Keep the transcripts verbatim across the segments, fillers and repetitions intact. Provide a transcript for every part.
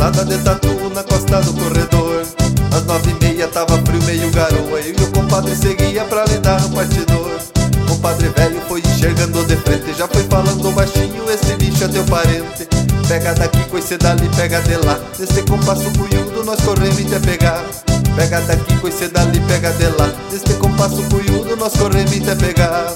nada de tatu na costa do corredor. Às nove e meia tava frio, meio garoa, eu e o compadre seguia pra lidar no partidor. Compadre velho foi enxergando de frente, já foi falando baixinho, esse bicho é teu parente. Pega daqui, coice dali, pega de lá, nesse compasso cunhudo nós corremos até pegar. Pega daqui, coice dali, pega de lá, nesse compasso cunhudo nós corremos até pegar.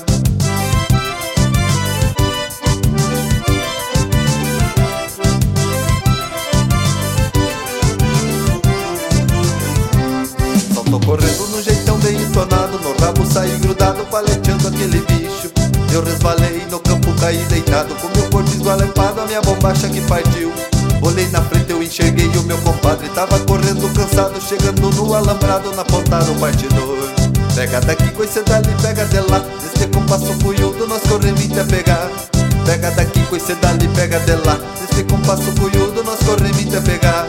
Tô correndo no jeitão bem entonado, no rabo saí grudado, paleteando aquele bicho. Eu resvalei no campo, caí deitado, com meu corpo esgualepado, a minha bombacha que partiu. Olhei na frente, eu enxerguei o meu compadre, tava correndo cansado, chegando no alambrado, na ponta do partidor. Pega daqui, coice dali, pega de lá, nesse compasso cunhudo nós corremos até pegar. Pega daqui, coice dali, pega de lá, nesse compasso cunhudo nós corremos até pegar.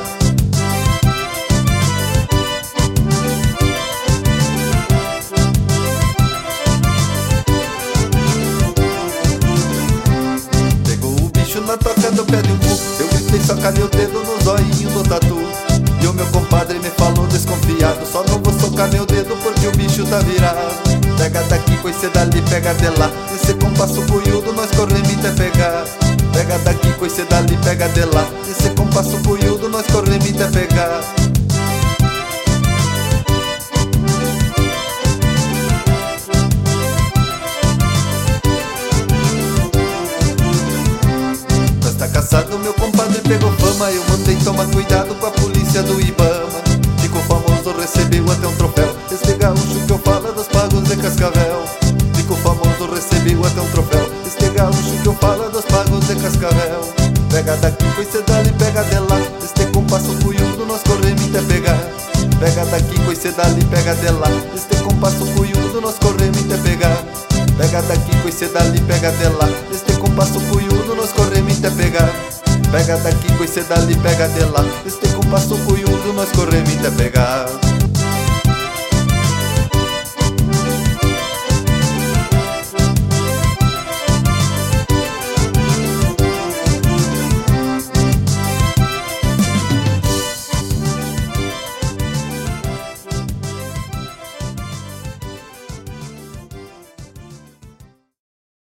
Na toca do pé de um cu, eu gritei, socalhei o dedo no zoinho do tatu. E o meu compadre me falou desconfiado, só não vou socar meu dedo porque o bicho tá virado. Pega daqui, coice dali, pega de lá, nesse compasso cunhudo nós corremos até pegar. Pega daqui, coice dali, pega de lá, nesse compasso cunhudo nós corremos até pegar. Caçado, meu compadre pegou fama, eu mandei tomar cuidado com a polícia do Ibama. Ficou famoso, recebeu até um troféu, esse gaúcho que eu falo dos pagos de Cascavel. Ficou famoso, recebeu até um troféu, esse gaúcho que eu falo dos pagos de Cascavel. Pega daqui, coice dali, pega de lá, este compasso cunhudo nós corremos até pegar. Pega daqui, coice dali, pega de lá, este compasso cunhudo nós corremos até pegar. Pega daqui, coice dali, pega de lá, neste compasso cunhudo nós corremos até pegar. Pega daqui, coice dali, pega de lá, neste compasso cunhudo nós corremos até pegar.